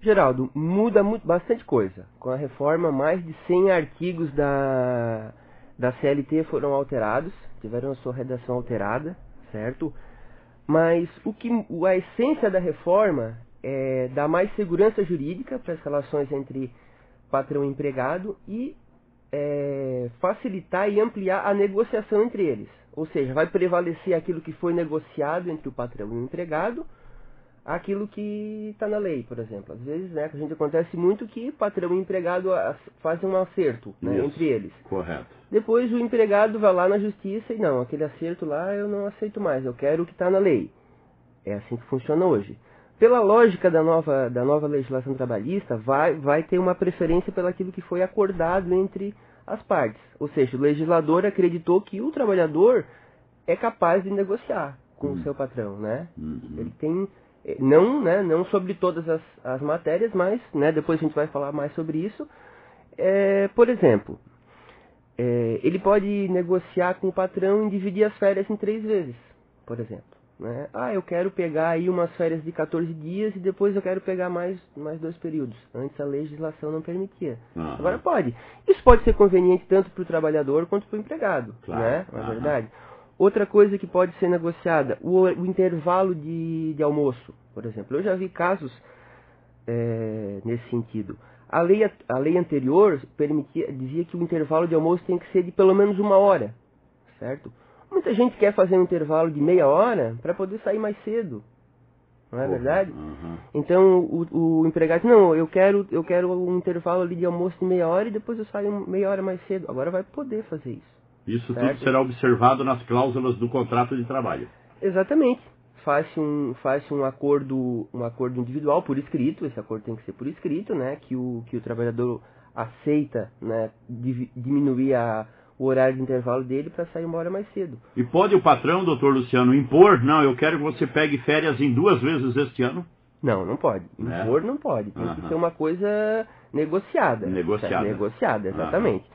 Geraldo, muda bastante coisa. Com a reforma, mais de 100 artigos da CLT foram alterados, tiveram a sua redação alterada, certo? Mas a essência da reforma é dar mais segurança jurídica para as relações entre patrão e empregado e facilitar e ampliar a negociação entre eles. Ou seja, vai prevalecer aquilo que foi negociado entre o patrão e o empregado, aquilo que está na lei, por exemplo. Às vezes, né, a gente acontece muito que patrão e empregado fazem um acerto, né, entre eles. Correto. Depois o empregado vai lá na justiça e não, aquele acerto lá eu não aceito mais, eu quero o que está na lei. É assim que funciona hoje. Pela lógica da nova legislação trabalhista, vai ter uma preferência pelaquilo que foi acordado entre as partes. Ou seja, o legislador acreditou que o trabalhador é capaz de negociar com o seu patrão, né? Ele tem, não sobre todas as matérias, mas, né, depois a gente vai falar mais sobre isso. Por exemplo, ele pode negociar com o patrão e dividir as férias em 3 vezes, por exemplo. Né? Eu quero pegar aí umas férias de 14 dias e depois eu quero pegar mais 2 períodos. Antes a legislação não permitia. Agora pode. Isso pode ser conveniente tanto para o trabalhador quanto para o empregado. Claro. Né? Na verdade. Outra coisa que pode ser negociada, o intervalo de almoço, por exemplo. Eu já vi casos nesse sentido. A lei anterior dizia que o intervalo de almoço tem que ser de pelo menos 1 hora, certo? Muita gente quer fazer um intervalo de meia hora para poder sair mais cedo, não é verdade? Então o empregado diz, não, eu quero um intervalo ali de almoço de meia hora e depois eu saio meia hora mais cedo. Agora vai poder fazer isso. Isso certo? Tudo será observado nas cláusulas do contrato de trabalho. Exatamente. Faz-se um acordo individual por escrito, esse acordo tem que ser por escrito, né? Que o trabalhador aceita, né, diminuir o horário de intervalo dele para sair 1 hora mais cedo. E pode o patrão, doutor Luciano, impor, não, eu quero que você pegue férias em 2 vezes este ano? Não pode. Impor não pode. Tem que ser uma coisa negociada. Negociada, exatamente.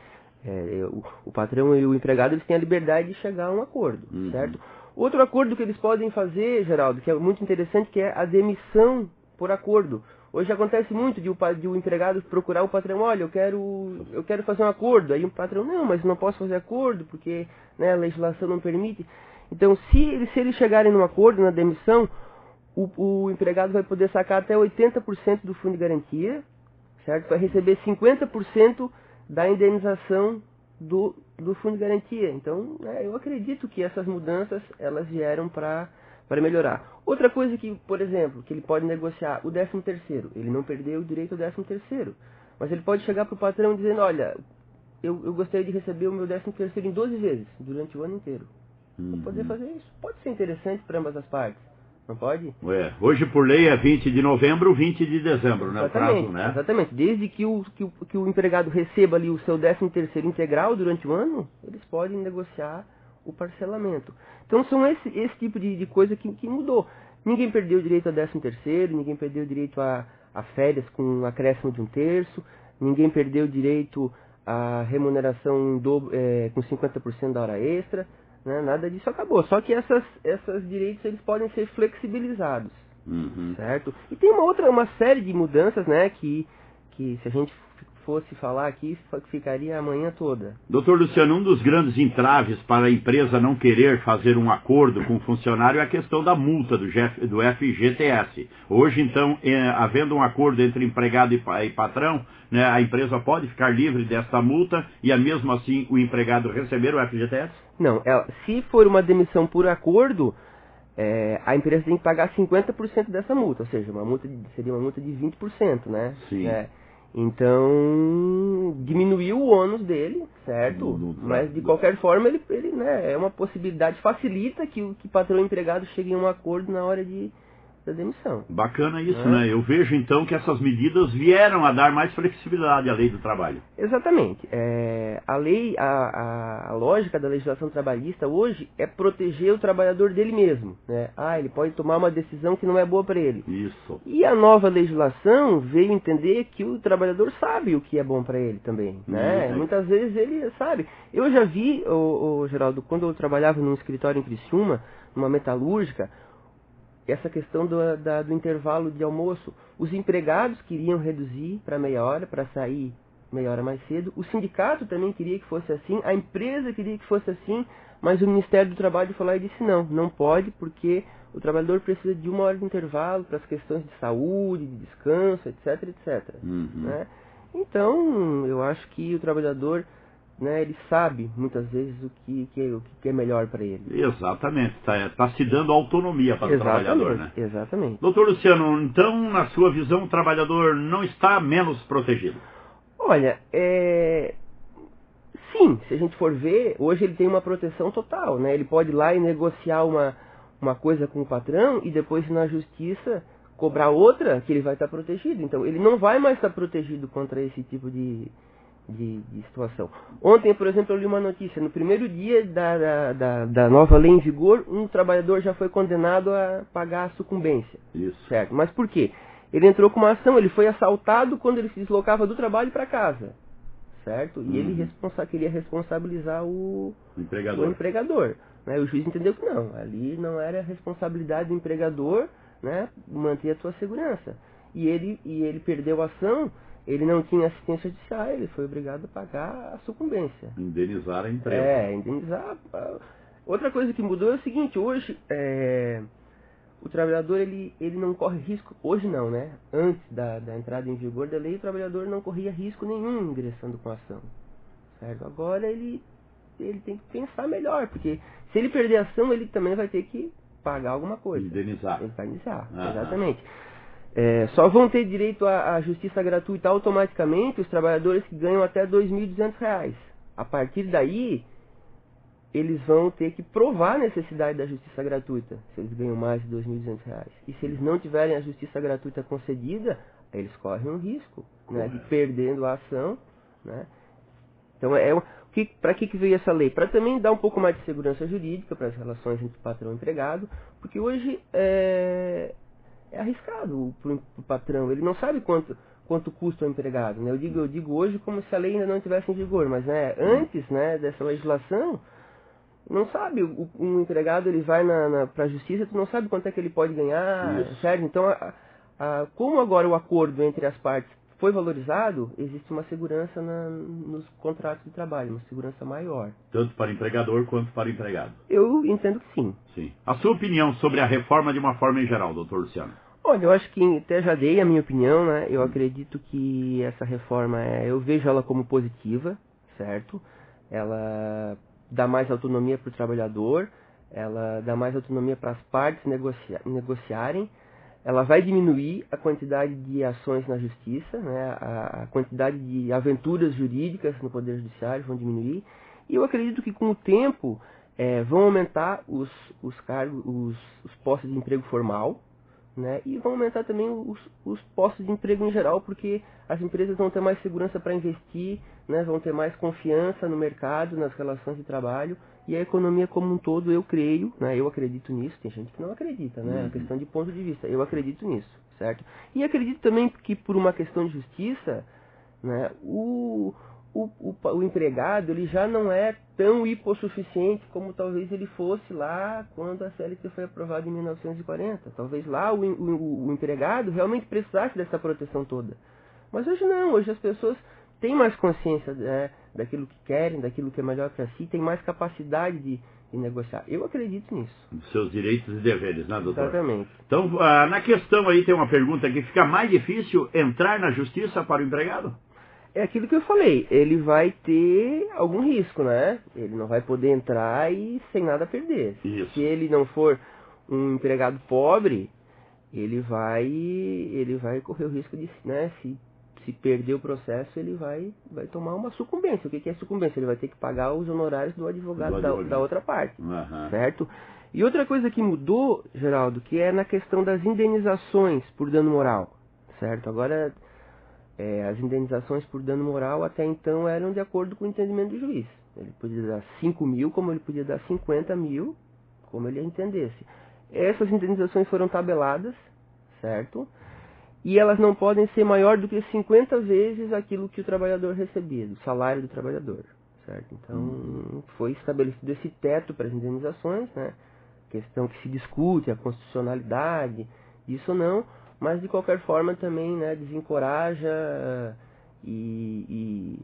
O patrão e o empregado eles têm a liberdade de chegar a um acordo, certo? Outro acordo que eles podem fazer, Geraldo, que é muito interessante, que é a demissão por acordo. Hoje acontece muito de o empregado procurar o patrão, olha, eu quero fazer um acordo. Aí o patrão, não, mas não posso fazer acordo porque, né, a legislação não permite. Então, se eles chegarem num acordo, na demissão, o empregado vai poder sacar até 80% do fundo de garantia, certo? Vai receber 50% da indenização do fundo de garantia. Então, eu acredito que essas mudanças, elas vieram para melhorar. Outra coisa que, por exemplo, que ele pode negociar, o 13º. Ele não perdeu o direito ao 13º. Mas ele pode chegar para o patrão dizendo, olha, eu gostaria de receber o meu 13º em 12 vezes, durante o ano inteiro. Vou poder fazer isso. Pode ser interessante para ambas as partes. Não pode? Hoje, por lei, é 20 de novembro, 20 de dezembro, né? O prazo, né? Exatamente. Desde que o empregado receba ali o seu 13º integral durante o ano, eles podem negociar o parcelamento. Então são esse tipo de coisa que mudou. Ninguém perdeu o direito a 13º, ninguém perdeu o direito a férias com um acréscimo de 1/3, ninguém perdeu o direito à remuneração com 50% da hora extra, né? Nada disso acabou. Só que esses direitos eles podem ser flexibilizados, certo? E tem uma série de mudanças, né, que se a gente fosse falar aqui, ficaria a manhã toda. Doutor Luciano, um dos grandes entraves para a empresa não querer fazer um acordo com o funcionário é a questão da multa do FGTS. Hoje, então, havendo um acordo entre empregado e patrão, né, a empresa pode ficar livre dessa multa e, mesmo assim, o empregado receber o FGTS? Não, se for uma demissão por acordo, a empresa tem que pagar 50% dessa multa, ou seja, seria uma multa de 20%, né? Sim. Então, diminuiu o ônus dele, certo? Mas, de qualquer forma, ele né, é uma possibilidade, facilita que patrão e empregado cheguem a um acordo na hora da demissão. Bacana isso, né? Eu vejo, então, que essas medidas vieram a dar mais flexibilidade à lei do trabalho. Exatamente. A lógica da legislação trabalhista hoje é proteger o trabalhador dele mesmo, né? Ele pode tomar uma decisão que não é boa para ele. Isso. E a nova legislação veio entender que o trabalhador sabe o que é bom para ele também, né? Muitas vezes ele sabe. Eu já vi, Geraldo, quando eu trabalhava num escritório em Criciúma, numa metalúrgica, essa questão do intervalo de almoço. Os empregados queriam reduzir para meia hora, para sair meia hora mais cedo. O sindicato também queria que fosse assim, a empresa queria que fosse assim, mas o Ministério do Trabalho foi lá e disse não pode, porque o trabalhador precisa de 1 hora de intervalo para as questões de saúde, de descanso, etc, etc. Né? Então, eu acho que o trabalhador, né, ele sabe muitas vezes o que é melhor para ele. Exatamente, está se dando autonomia para o trabalhador, né? Exatamente. Doutor Luciano, então, na sua visão, o trabalhador não está menos protegido? Olha, sim, se a gente for ver, hoje ele tem uma proteção total, né? Ele pode ir lá e negociar uma coisa com o patrão e depois na justiça cobrar outra que ele vai estar protegido. Então, ele não vai mais estar protegido contra esse tipo de situação. Ontem, por exemplo, eu li uma notícia. No primeiro dia da nova lei em vigor, um trabalhador já foi condenado a pagar a sucumbência. Isso. Certo? Mas por quê? Ele entrou com uma ação, ele foi assaltado quando ele se deslocava do trabalho para casa. Certo? E ele queria responsabilizar o empregador. Né? O juiz entendeu que não. Ali não era responsabilidade do empregador, né, manter a sua segurança. E ele perdeu a ação. Ele não tinha assistência judicial, ele foi obrigado a pagar a sucumbência. Indenizar a empresa. Indenizar. Outra coisa que mudou é o seguinte, hoje o trabalhador ele não corre risco, hoje não, né? Antes da entrada em vigor da lei, o trabalhador não corria risco nenhum ingressando com a ação. Certo? Agora ele tem que pensar melhor, porque se ele perder a ação, ele também vai ter que pagar alguma coisa. Indenizar. Ele vai indenizar, exatamente. Só vão ter direito à justiça gratuita automaticamente os trabalhadores que ganham até R$ 2.200. A partir daí, eles vão ter que provar a necessidade da justiça gratuita, se eles ganham mais de R$ 2.200. E se eles não tiverem a justiça gratuita concedida, eles correm um risco, né, de perdendo a ação. Né? Então, para que veio essa lei? Para também dar um pouco mais de segurança jurídica para as relações entre patrão e empregado, porque hoje é arriscado para o patrão, ele não sabe quanto custa o empregado. Né? Eu digo hoje como se a lei ainda não estivesse em vigor, mas né, antes, né, dessa legislação, não sabe, um empregado ele vai para a justiça, tu não sabe quanto é que ele pode ganhar, certo? Então, como agora o acordo entre as partes foi valorizado, existe uma segurança nos contratos de trabalho, uma segurança maior. Tanto para o empregador quanto para o empregado. Eu entendo que sim. Sim. A sua opinião sobre a reforma de uma forma em geral, doutor Luciano? Olha, eu acho que até já dei a minha opinião, né? Eu acredito que essa reforma, eu vejo ela como positiva, certo? Ela dá mais autonomia para o trabalhador, ela dá mais autonomia para as partes negociarem, ela vai diminuir a quantidade de ações na justiça, né? A quantidade de aventuras jurídicas no Poder Judiciário vão diminuir, e eu acredito que com o tempo vão aumentar os postos de emprego formal, né? E vão aumentar também os postos de emprego em geral, porque as empresas vão ter mais segurança para investir, né? Vão ter mais confiança no mercado, nas relações de trabalho, e a economia como um todo, eu creio, né? Eu acredito nisso, tem gente que não acredita, né? É uma questão de ponto de vista, eu acredito nisso, certo? E acredito também que por uma questão de justiça, né? O empregado ele já não é tão hipossuficiente como talvez ele fosse lá quando a CLT foi aprovada em 1940. Talvez lá o empregado realmente precisasse dessa proteção toda. Mas hoje não, hoje as pessoas têm mais consciência daquilo que querem, daquilo que é melhor para si, têm mais capacidade de negociar. Eu acredito nisso. Seus direitos e deveres, né, doutor? Exatamente. Então, na questão aí tem uma pergunta que fica mais difícil entrar na justiça para o empregado? É aquilo que eu falei, ele vai ter algum risco, né? Ele não vai poder entrar e sem nada perder. Isso. Se ele não for um empregado pobre, ele vai correr o risco de, né, se perder o processo, ele vai tomar uma sucumbência. O que é sucumbência? Ele vai ter que pagar os honorários do advogado da outra parte, certo? E outra coisa que mudou, Geraldo, que é na questão das indenizações por dano moral, certo? Agora, as indenizações por dano moral até então eram de acordo com o entendimento do juiz. Ele podia dar 5 mil, como ele podia dar 50 mil, como ele entendesse. Essas indenizações foram tabeladas, certo? E elas não podem ser maior do que 50 vezes aquilo que o trabalhador recebia, do salário do trabalhador, certo? Então, foi estabelecido esse teto para as indenizações, né? questão que se discute, a constitucionalidade, isso não, mas de qualquer forma também, né, desencoraja e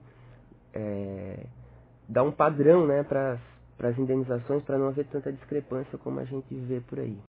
dá um padrão, né, para as indenizações, para não haver tanta discrepância como a gente vê por aí.